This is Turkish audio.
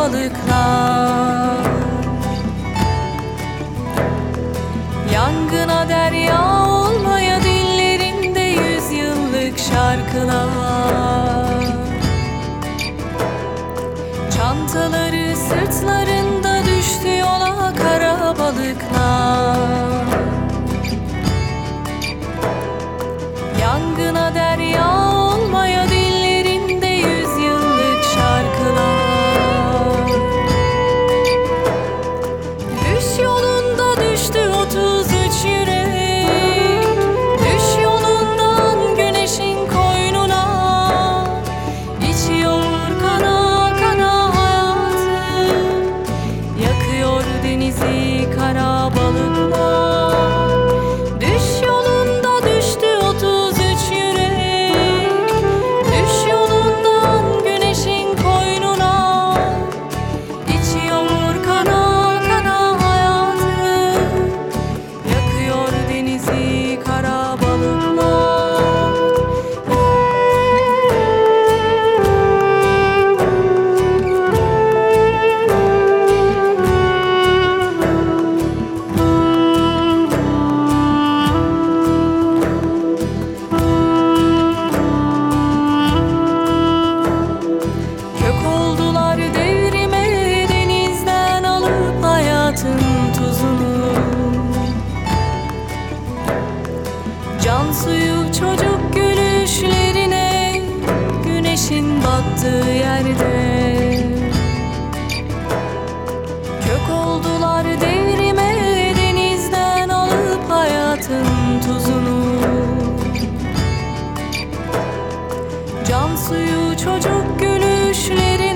balıklar. Yangına derya olmaya dillerinde 100 yıllık şarkılar. Çantaları sırtlarında düştü yola kara balıklar. Yangına derya olmaya dillerinde 100 yıllık şarkılar. Düş yolunda düştü 33 yürek. Düş yolundan güneşin koynuna. İçiyor kana kana hayatı. Yakıyor denizi kara balıklar. Düş yolunda düştü 33 yürek. Düş yolundan güneşin koynuna. İçiyor kana kana hayatı. Yakıyor denizi kara balıklar. Kök oldular devrime denizden alıp hayatın tuzunu. Can suyu çocuk gülüşlerine güneşin battığı yerde. Kök oldular devrime denizden alıp hayatın tuzunu. Can suyu çocuk gülüşlerine